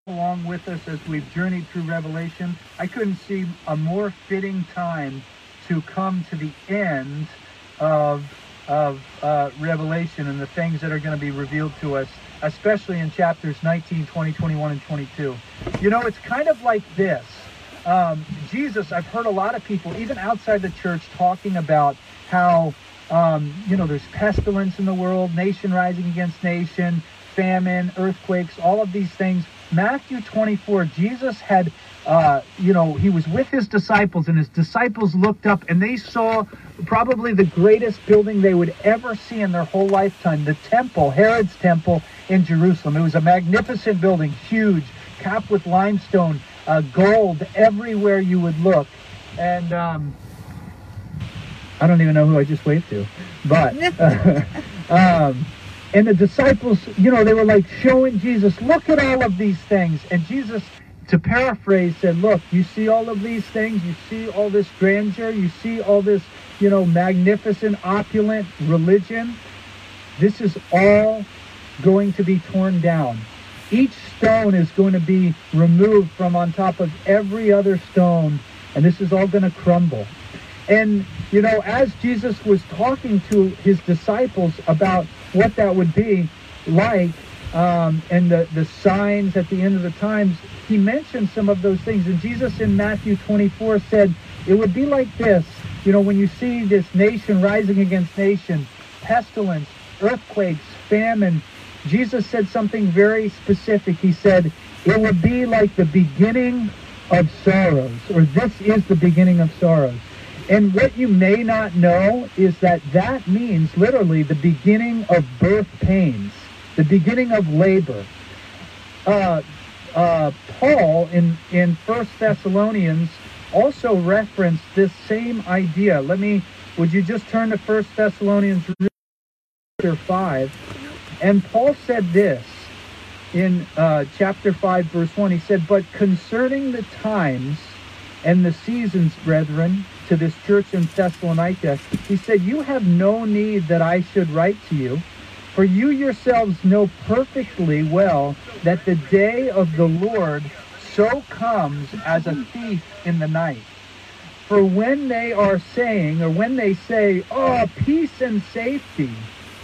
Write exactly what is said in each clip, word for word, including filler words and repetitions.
along with us as we've journeyed through Revelation. I couldn't see a more fitting time to come to the end of of uh, Revelation and the things that are going to be revealed to us, especially in chapters nineteen, twenty, twenty-one, and twenty-two. You know, it's kind of like this. Um, Jesus, I've heard a lot of people, even outside the church, talking about how, um, you know, there's pestilence in the world, nation rising against nation, famine, earthquakes, all of these things. Matthew twenty-four, Jesus had, uh, you know, he was with his disciples, and his disciples looked up, and they saw probably the greatest building they would ever see in their whole lifetime, the temple, Herod's temple in Jerusalem. It was a magnificent building, huge, capped with limestone, uh, gold everywhere you would look. And um, I don't even know who I just waved to, but... Uh, um, And the disciples, you know, they were like showing Jesus, look at all of these things. And Jesus, to paraphrase, said, look, you see all of these things? You see all this grandeur? You see all this, you know, magnificent, opulent religion? This is all going to be torn down. Each stone is going to be removed from on top of every other stone, and this is all going to crumble. And, you know, as Jesus was talking to his disciples about what that would be like, um, and the, the signs at the end of the times, he mentioned some of those things. And Jesus in Matthew twenty-four said, it would be like this, you know, when you see this nation rising against nation, pestilence, earthquakes, famine. Jesus said something very specific. He said, it would be like the beginning of sorrows, or this is the beginning of sorrows. And what you may not know is that that means literally the beginning of birth pains, the beginning of labor. Uh, uh, Paul in, in First Thessalonians also referenced this same idea. Let me, would you just turn to First Thessalonians chapter five? And Paul said this in uh, chapter five, verse one. He said, but concerning the times and the seasons, brethren, to this church in Thessalonica, he said, you have no need that I should write to you, for you yourselves know perfectly well that the day of the Lord so comes as a thief in the night. For when they are saying, or when they say, oh, peace and safety,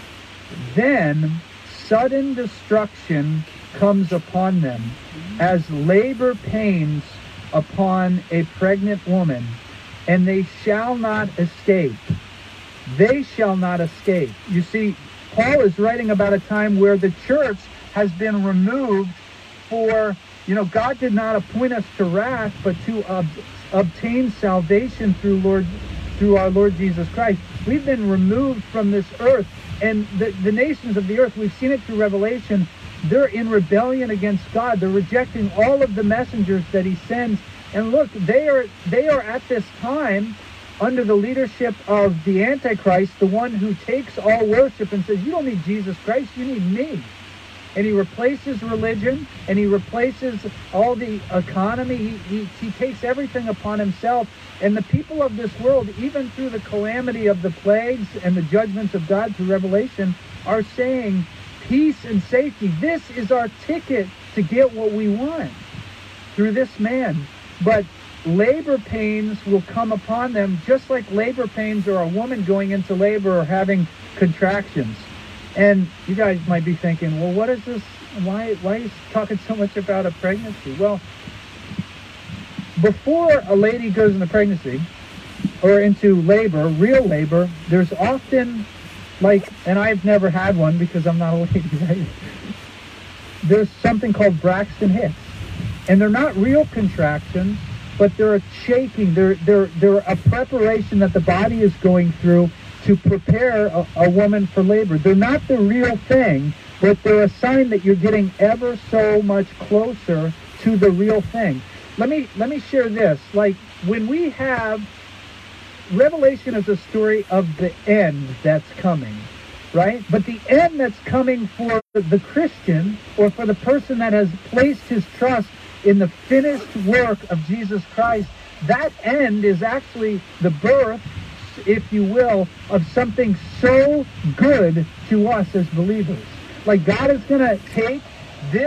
then sudden destruction comes upon them, as labor pains upon a pregnant woman, and they shall not escape. They shall not escape. You see, Paul is writing about a time where the church has been removed for, you know, God did not appoint us to wrath, but to ob- obtain salvation through Lord, through our Lord Jesus Christ. We've been removed from this earth, and the, the nations of the earth, we've seen it through Revelation, they're in rebellion against God. They're rejecting all of the messengers that he sends. And look, they are they are at this time under the leadership of the Antichrist, the one who takes all worship and says, you don't need Jesus Christ, you need me. And he replaces religion, and he replaces all the economy. He, he, he takes everything upon himself. And the people of this world, even through the calamity of the plagues and the judgments of God through Revelation, are saying, peace and safety. This is our ticket to get what we want through this man. But labor pains will come upon them, just like labor pains or a woman going into labor or having contractions. And you guys might be thinking, well, what is this? Why, why are you talking so much about a pregnancy? Well, before a lady goes into pregnancy or into labor, real labor, there's often, like, and I've never had one because I'm not a lady, right? There's something called Braxton Hicks. And they're not real contractions, but they're a shaking. They're, they're, they're a preparation that the body is going through to prepare a, a woman for labor. They're not the real thing, but they're a sign that you're getting ever so much closer to the real thing. Let me, let me share this. Like, when we have, Revelation is a story of the end that's coming, right? But the end that's coming for the Christian, or for the person that has placed his trust in the finished work of Jesus Christ, that end is actually the birth, if you will, of something so good to us as believers. Like, God is going to take this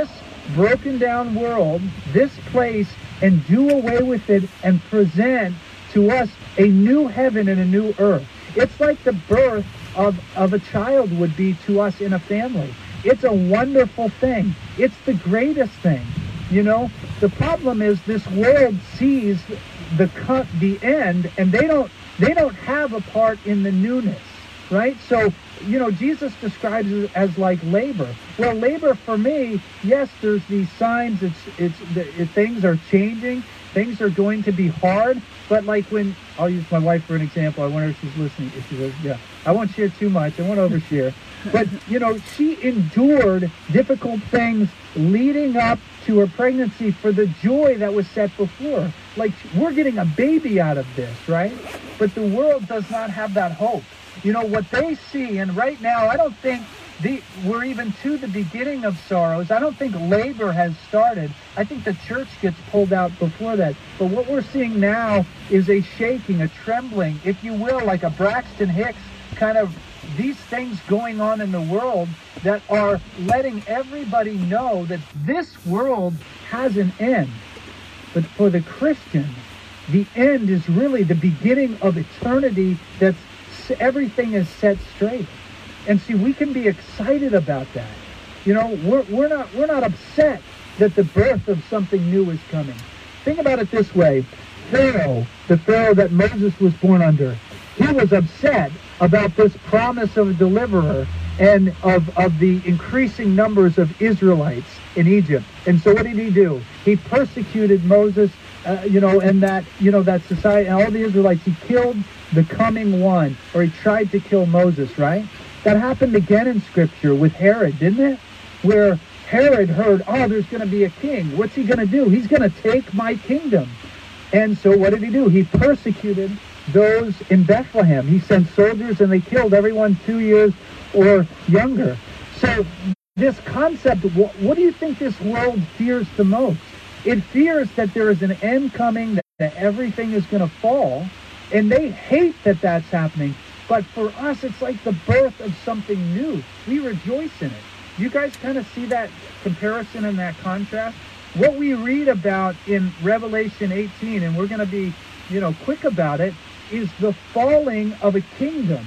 broken down world, this place, and do away with it and present to us a new heaven and a new earth. It's like the birth of, of a child would be to us in a family. It's a wonderful thing. It's the greatest thing. You know, the problem is this world sees the cut, the end, and they don't they don't have a part in the newness, right? So, you know, Jesus describes it as like labor. Well, labor for me, yes, there's these signs. It's it's the, it, things are changing. Things are going to be hard. But like when, I'll use my wife for an example. I wonder if she's listening. If she says, yeah, I won't share too much. I won't overshare. But, you know, she endured difficult things leading up to her pregnancy for the joy that was set before her. Like, we're getting a baby out of this, right? But the world does not have that hope. You know, what they see, and right now, I don't think the, we're even to the beginning of sorrows. I don't think labor has started. I think the church gets pulled out before that. But what we're seeing now is a shaking, a trembling, if you will, like a Braxton Hicks kind of these things going on in the world that are letting everybody know that this world has an end. But for the Christian, the end is really the beginning of eternity. That's everything is set straight. And see, we can be excited about that. You know, we're we're not we're not upset that the birth of something new is coming. Think about it this way. Pharaoh, the Pharaoh that Moses was born under, he was upset about this promise of a deliverer and of, of the increasing numbers of Israelites in Egypt. And so what did he do? He persecuted Moses, uh, you know, and that, you know, that society, and all the Israelites. He killed the coming one, or he tried to kill Moses, right? That happened again in Scripture with Herod, didn't it? Where Herod heard, oh, there's going to be a king. What's he going to do? He's going to take my kingdom. And so what did he do? He persecuted those in Bethlehem. He sent soldiers and they killed everyone two years or younger. So this concept, what, what do you think this world fears the most? It fears that there is an end coming, that, that everything is going to fall, and they hate that that's happening. But for us, it's like the birth of something new. We rejoice in it. You guys kind of see that comparison and that contrast? What we read about in Revelation eighteen, and we're going to be, you know, quick about it, is the falling of a kingdom.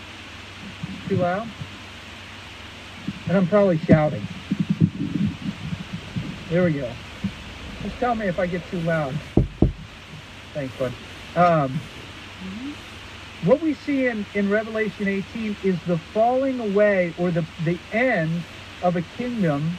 Too loud? And I'm probably shouting. There we go. Just tell me if I get too loud. Thanks, bud. Um, what we see in, in Revelation eighteen is the falling away, or the, the end of a kingdom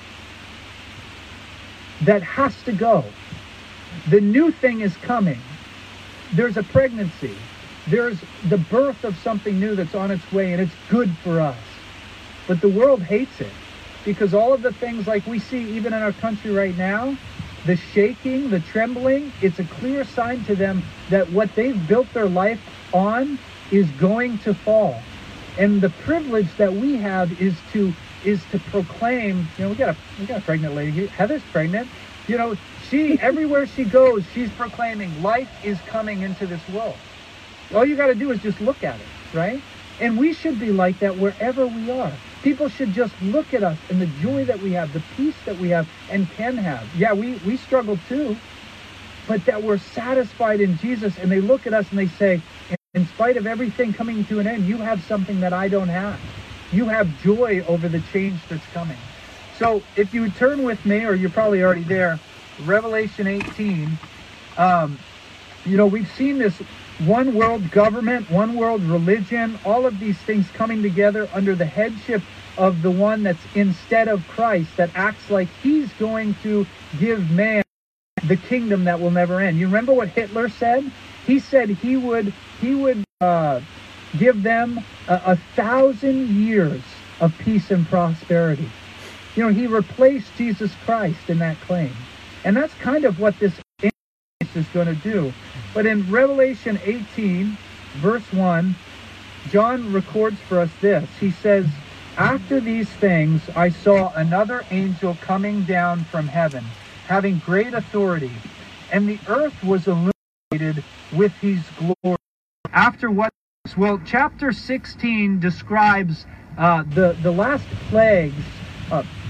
that has to go. The new thing is coming. There's a pregnancy. There's the birth of something new that's on its way, and it's good for us. But the world hates it, because all of the things like we see even in our country right now, the shaking, the trembling, it's a clear sign to them that what they've built their life on is going to fall. And the privilege that we have is to is to proclaim, you know, we got a we got a pregnant lady here. Heather's pregnant. You know, she everywhere she goes, she's proclaiming life is coming into this world. All you got to do is just look at it, right? And we should be like that wherever we are. People should just look at us and the joy that we have, the peace that we have and can have. Yeah, we, we struggle too, but that we're satisfied in Jesus, and they look at us and they say, in spite of everything coming to an end, you have something that I don't have. You have joy over the change that's coming. So if you would turn with me, or you're probably already there, Revelation eighteen, um, you know, we've seen this one world government, one world religion, all of these things coming together under the headship of the one that's instead of Christ, that acts like he's going to give man the kingdom that will never end. You remember what Hitler said? He said he would he would uh, give them a, a thousand years of peace and prosperity. You know, he replaced Jesus Christ in that claim. And that's kind of what this is going to do. But in Revelation eighteen, verse one, John records for us this. He says, after these things, I saw another angel coming down from heaven, having great authority, and the earth was illuminated with his glory. After what? Well, chapter sixteen describes uh, the, the last plagues, uh,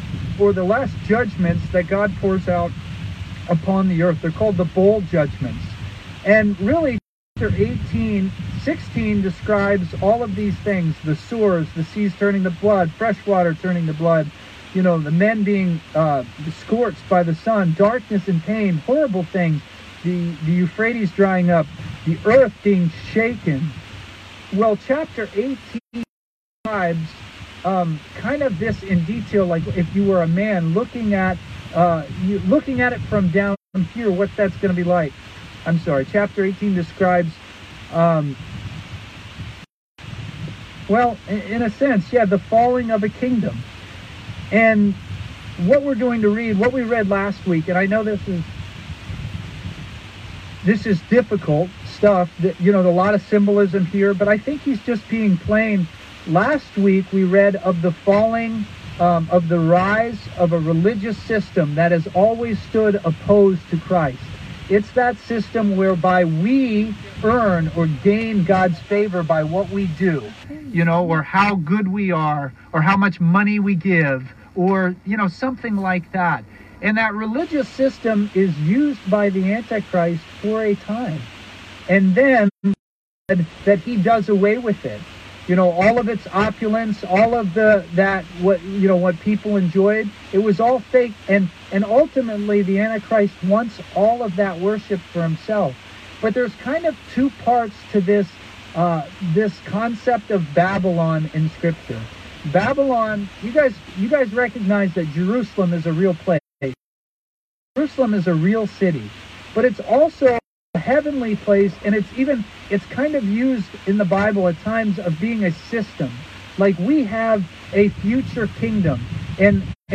or the last judgments that God pours out upon the earth. They're called the bowl judgments. And really, chapter eighteen, sixteen describes all of these things: the sewers, the seas turning to blood, fresh water turning to blood, you know, the men being uh, scorched by the sun, darkness and pain, horrible things, the, the Euphrates drying up, the earth being shaken. Well, chapter eighteen describes um, kind of this in detail, like if you were a man looking at uh, you, looking at it from down here, what that's going to be like. I'm sorry, chapter eighteen describes, um, well, in, in a sense, yeah, the falling of a kingdom. And what we're going to read, what we read last week, and I know this is this is difficult stuff, that, you know, a lot of symbolism here, but I think he's just being plain. Last week we read of the falling, um, of the rise of a religious system that has always stood opposed to Christ. It's that system whereby we earn or gain God's favor by what we do, you know, or how good we are, or how much money we give, or, you know, something like that. And that religious system is used by the Antichrist for a time. And then that he does away with it. You know, all of its opulence, all of the that what you know what people enjoyed, it was all fake, and and ultimately the Antichrist wants all of that worship for himself. But there's kind of two parts to this uh, this concept of Babylon in Scripture. Babylon, you guys you guys recognize that Jerusalem is a real place. Jerusalem is a real city, but it's also a heavenly place, and it's even it's kind of used in the Bible at times of being a system. Like we have a future kingdom, and, and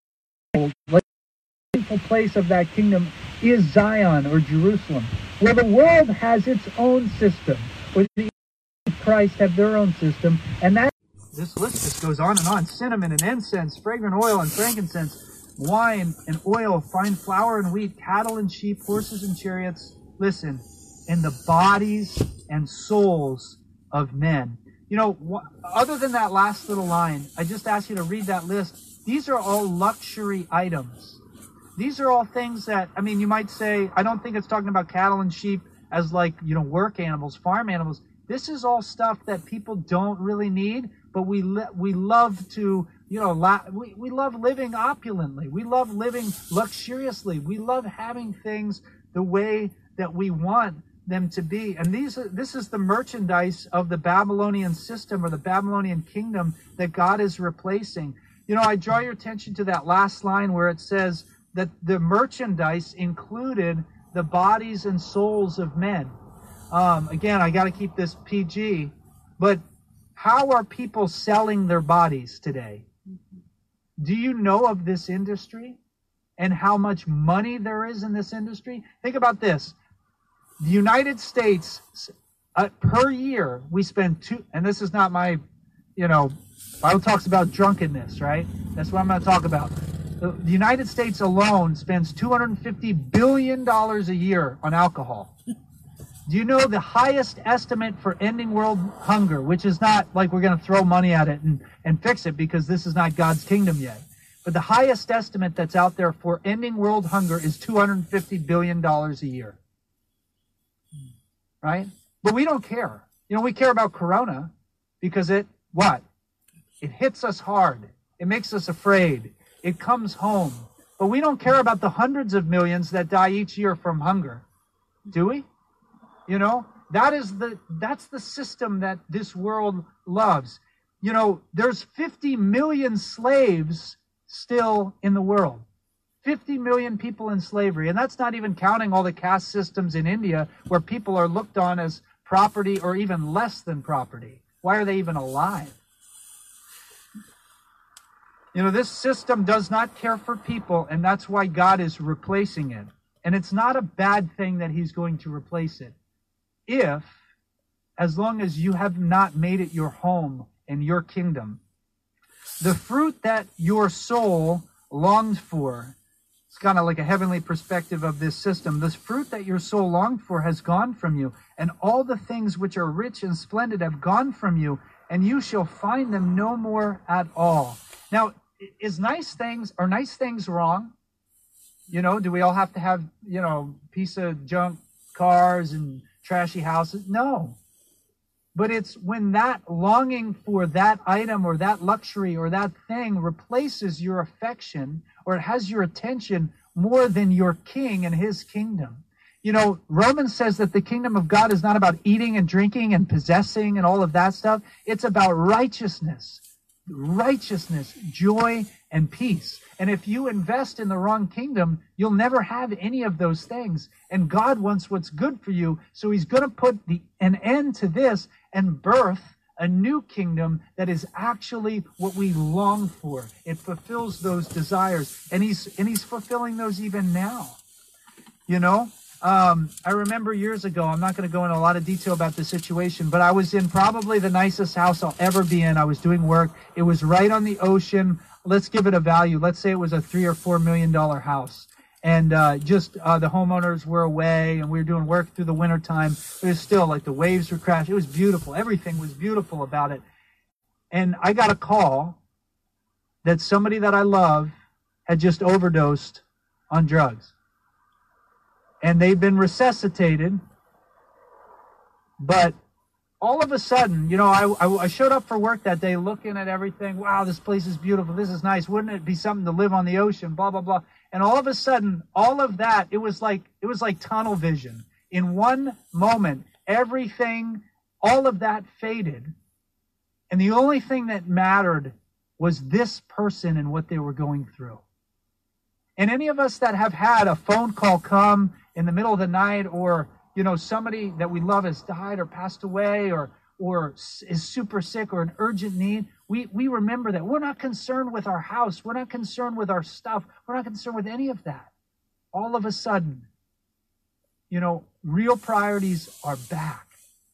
like the beautiful place of that kingdom is Zion or Jerusalem. Well, the world has its own system, or the Christ have their own system, and that this list just goes on and on. Cinnamon and incense, fragrant oil and frankincense, wine and oil, fine flour and wheat, cattle and sheep, horses and chariots. Listen, in the bodies and souls of men. You know, wh- other than that last little line, I just ask you to read that list. These are all luxury items. These are all things that, I mean, you might say, I don't think it's talking about cattle and sheep as like, you know, work animals, farm animals. This is all stuff that people don't really need, but we li- we love to, you know, la- we, we love living opulently. We love living luxuriously. We love having things the way that we want them to be. And these are, this is the merchandise of the Babylonian system or the Babylonian kingdom that God is replacing. You know, I draw your attention to that last line where it says that the merchandise included the bodies and souls of men. Um, again, I got to keep this P G, but how are people selling their bodies today? Do you know of this industry and how much money there is in this industry? Think about this. The United States, uh, per year, we spend two, and this is not my, you know, Bible talks about drunkenness, right? That's what I'm going to talk about. The, the United States alone spends two hundred fifty billion dollars a year on alcohol. Do you know the highest estimate for ending world hunger, which is not like we're going to throw money at it and, and fix it because this is not God's kingdom yet. But the highest estimate that's out there for ending world hunger is two hundred fifty billion dollars a year. Right? But we don't care. You know, we care about Corona because it, what? It hits us hard. It makes us afraid. It comes home. But we don't care about the hundreds of millions that die each year from hunger. Do we? You know, that is the, that's the system that this world loves. You know, there's fifty million slaves still in the world. fifty million people in slavery. And that's not even counting all the caste systems in India where people are looked on as property or even less than property. Why are they even alive? You know, this system does not care for people, and that's why God is replacing it. And it's not a bad thing that he's going to replace it. If, as long as you have not made it your home and your kingdom, the fruit that your soul longed for, it's kind of like a heavenly perspective of this system. This fruit that your soul longed for has gone from you, and all the things which are rich and splendid have gone from you, and you shall find them no more at all. Now, is nice things, are nice things wrong? You know, do we all have to have, you know, piece of junk cars and trashy houses? No. But it's when that longing for that item or that luxury or that thing replaces your affection, or it has your attention more than your king and his kingdom. You know, Romans says that the kingdom of God is not about eating and drinking and possessing and all of that stuff. It's about righteousness, righteousness, joy, and peace. And if you invest in the wrong kingdom, you'll never have any of those things. And God wants what's good for you. So he's going to put the, an end to this and birth a new kingdom that is actually what we long for. It fulfills those desires. And he's, and he's fulfilling those even now. You know, um, I remember years ago, I'm not going to go into a lot of detail about the situation, but I was in probably the nicest house I'll ever be in. I was doing work. It was right on the ocean. Let's give it a value. Let's say it was a three or four million dollar house. And uh, just uh, the homeowners were away and we were doing work through the winter time. It was still like the waves were crashing. It was beautiful. Everything was beautiful about it. And I got a call that somebody that I love had just overdosed on drugs. And they've been resuscitated. But all of a sudden, you know, I, I, I showed up for work that day looking at everything. Wow, this place is beautiful. This is nice. Wouldn't it be something to live on the ocean? Blah, blah, blah. And all of a sudden, all of that, it was like, it was like tunnel vision. In one moment, everything, all of that faded. And the only thing that mattered was this person and what they were going through. And any of us that have had a phone call come in the middle of the night, or, you know, somebody that we love has died or passed away, or or is super sick, or an urgent need, we, we remember that. We're not concerned with our house. We're not concerned with our stuff. We're not concerned with any of that. All of a sudden, you know, real priorities are back.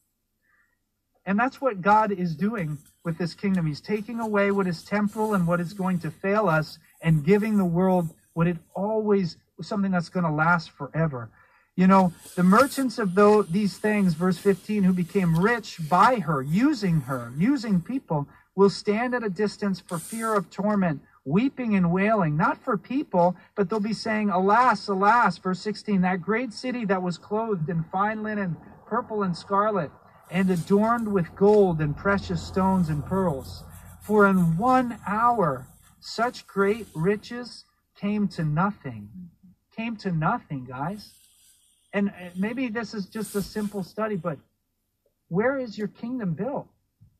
And that's what God is doing with this kingdom. He's taking away what is temporal and what is going to fail us, and giving the world what it always, something that's going to last forever. You know, the merchants of those, these things, verse fifteen, who became rich by her, using her, using people, will stand at a distance for fear of torment, weeping and wailing, not for people, but they'll be saying, alas, alas, verse sixteen, that great city that was clothed in fine linen, purple and scarlet, and adorned with gold and precious stones and pearls. For in one hour, such great riches came to nothing. Came to nothing, guys. And maybe this is just a simple study, but where is your kingdom built?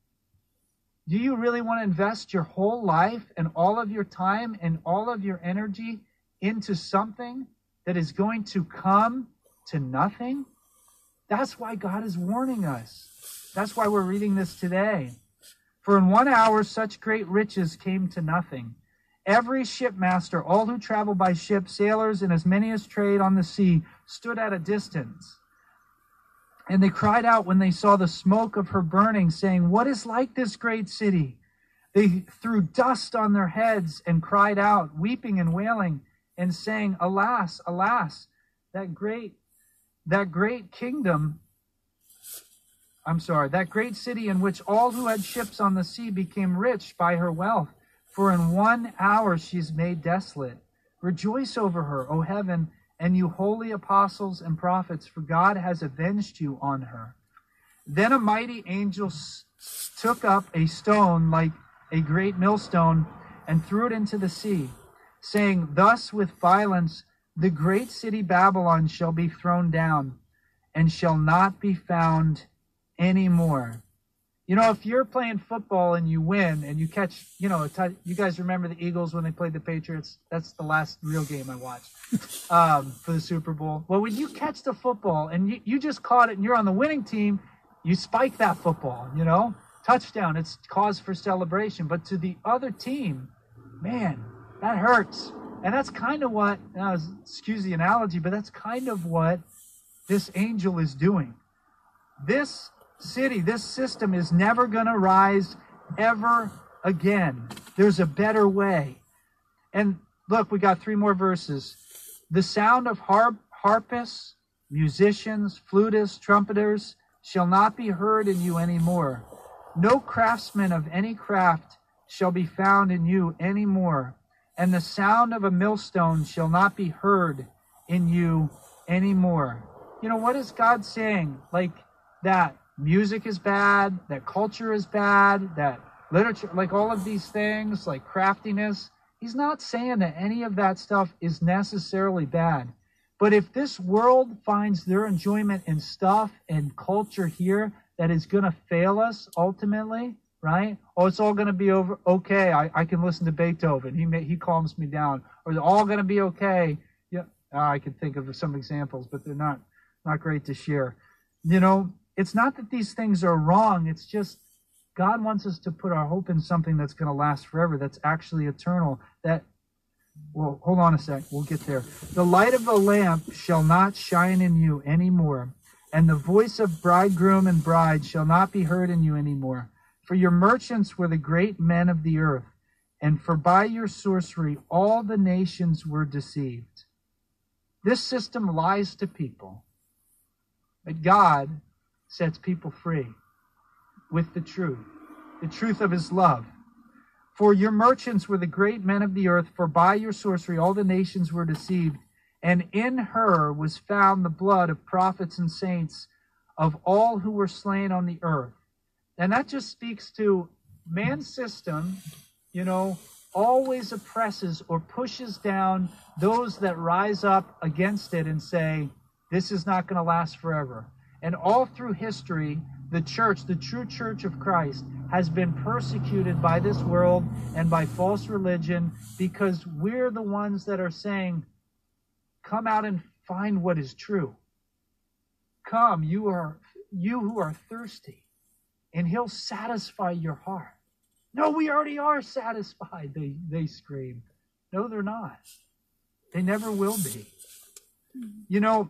Do you really want to invest your whole life and all of your time and all of your energy into something that is going to come to nothing? That's why God is warning us. That's why we're reading this today. For in one hour, such great riches came to nothing. Every shipmaster, all who travel by ship, sailors, and as many as trade on the sea, stood at a distance. And they cried out when they saw the smoke of her burning, saying, what is like this great city? They threw dust on their heads and cried out, weeping and wailing, and saying, alas, alas, that great, that great kingdom, I'm sorry, that great city in which all who had ships on the sea became rich by her wealth. For in one hour she is made desolate. Rejoice over her, O heaven, and you holy apostles and prophets, for God has avenged you on her. Then a mighty angel took up a stone like a great millstone and threw it into the sea, saying, thus with violence the great city Babylon shall be thrown down, and shall not be found any more. You know, if you're playing football and you win and you catch, you know, you guys remember the Eagles when they played the Patriots? That's the last real game I watched um, for the Super Bowl. Well, when you catch the football and you, you just caught it and you're on the winning team, you spike that football, you know, touchdown. It's cause for celebration. But to the other team, man, that hurts. And that's kind of what, uh, excuse the analogy, but that's kind of what this angel is doing. This city, this system is never going to rise ever again. There's a better way. And look, we got three more verses. The sound of harp, harpists, musicians, flutists, trumpeters shall not be heard in you anymore. No craftsman of any craft shall be found in you any more, and the sound of a millstone shall not be heard in you anymore. You know, what is God saying? Like, that music is bad, that culture is bad, that literature, like all of these things, like craftiness. He's not saying that any of that stuff is necessarily bad. But if this world finds their enjoyment in stuff and culture here that is going to fail us ultimately, right? Oh, it's all going to be over. Okay, I, I can listen to Beethoven. He may, he calms me down. Or it's all going to be okay. Yeah, uh, I can think of some examples, but they're not not great to share. You know, it's not that these things are wrong. It's just God wants us to put our hope in something that's going to last forever, that's actually eternal. That, well, hold on a sec. We'll get there. The light of the lamp shall not shine in you anymore, and the voice of bridegroom and bride shall not be heard in you anymore. For your merchants were the great men of the earth, and for by your sorcery all the nations were deceived. This system lies to people, but God sets people free with the truth, the truth of his love. For your merchants were the great men of the earth, for by your sorcery all the nations were deceived, and in her was found the blood of prophets and saints of all who were slain on the earth. And that just speaks to man's system, you know, always oppresses or pushes down those that rise up against it and say, this is not going to last forever. And all through history, the church, the true church of Christ, has been persecuted by this world and by false religion because we're the ones that are saying, come out and find what is true. Come, you are you who are thirsty, and he'll satisfy your heart. No, we already are satisfied, they, they scream. No, they're not. They never will be. You know,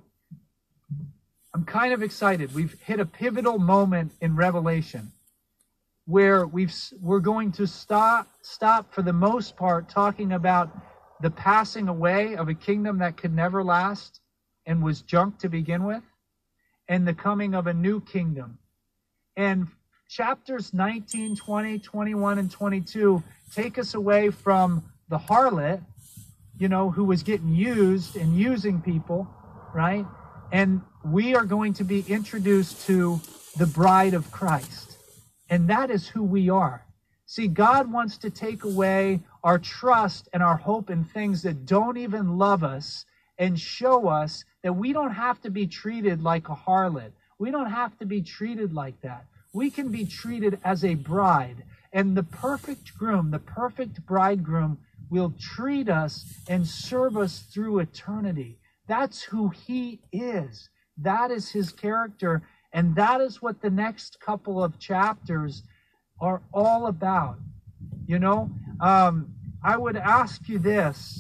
I'm kind of excited. We've hit a pivotal moment in Revelation where we've, we're going to stop, stop for the most part talking about the passing away of a kingdom that could never last and was junk to begin with, and the coming of a new kingdom. And chapters nineteen, twenty, twenty-one, and twenty-two take us away from the harlot, you know, who was getting used and using people, right? And we are going to be introduced to the bride of Christ. And that is who we are. See, God wants to take away our trust and our hope in things that don't even love us and show us that we don't have to be treated like a harlot. We don't have to be treated like that. We can be treated as a bride. And the perfect groom, the perfect bridegroom, will treat us and serve us through eternity. That's who he is. That is his character. And that is what the next couple of chapters are all about. You know, um, I would ask you this.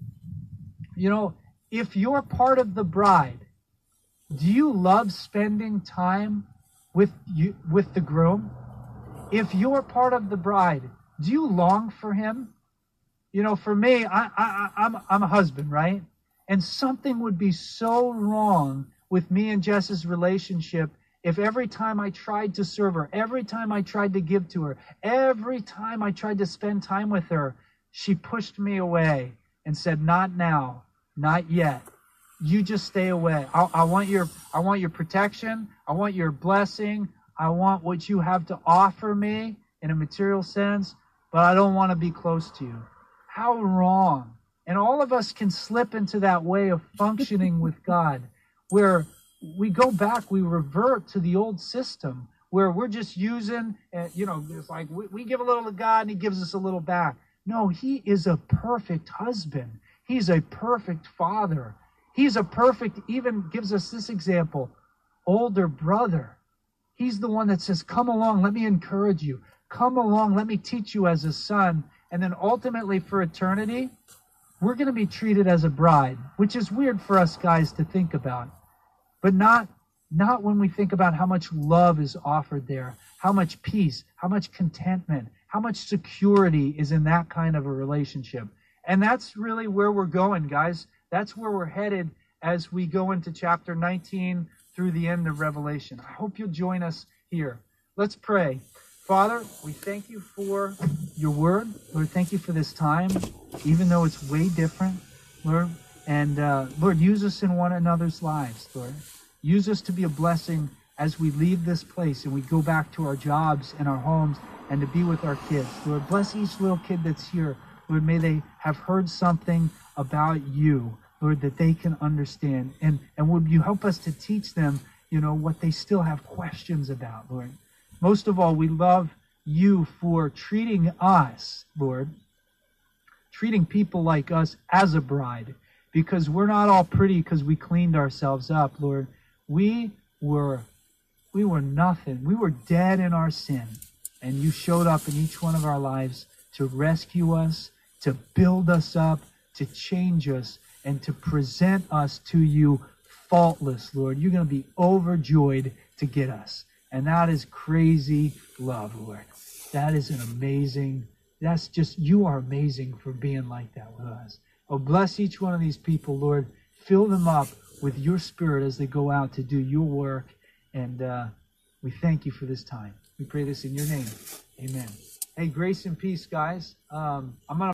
You know, if you're part of the bride, do you love spending time with you, with the groom? If you're part of the bride, do you long for him? You know, for me, I, I, I'm, I'm a husband, right? And something would be so wrong with me and Jess's relationship if every time I tried to serve her, every time I tried to give to her, every time I tried to spend time with her, she pushed me away and said, not now, not yet. You just stay away. I, I want your, I want your protection. I want your blessing. I want what you have to offer me in a material sense, but I don't want to be close to you. How wrong. And all of us can slip into that way of functioning with God, where we go back, we revert to the old system, where we're just using, uh, you know, it's like we, we give a little to God and he gives us a little back. No, he is a perfect husband. He's a perfect father. He's a perfect, even gives us this example, older brother. He's the one that says, come along, let me encourage you. Come along, let me teach you as a son. And then ultimately for eternity, we're going to be treated as a bride, which is weird for us guys to think about. But not, not when we think about how much love is offered there, how much peace, how much contentment, how much security is in that kind of a relationship. And that's really where we're going, guys. That's where we're headed as we go into chapter nineteen through the end of Revelation. I hope you'll join us here. Let's pray. Father, we thank you for your word. Lord, thank you for this time, even though it's way different, Lord. And uh, Lord, use us in one another's lives, Lord. Use us to be a blessing as we leave this place and we go back to our jobs and our homes and to be with our kids. Lord, bless each little kid that's here. Lord, may they have heard something about you, Lord, that they can understand. And, and would you help us to teach them, you know, what they still have questions about, Lord. Most of all, we love you for treating us, Lord, treating people like us as a bride, because we're not all pretty because we cleaned ourselves up, Lord. We were, we were nothing. We were dead in our sin, and you showed up in each one of our lives to rescue us, to build us up, to change us, and to present us to you faultless, Lord. You're going to be overjoyed to get us. And that is crazy love, Lord. That is an amazing, that's just, you are amazing for being like that with us. Oh, bless each one of these people, Lord. Fill them up with your spirit as they go out to do your work. And uh, we thank you for this time. We pray this in your name. Amen. Hey, grace and peace, guys. Um, I'm going to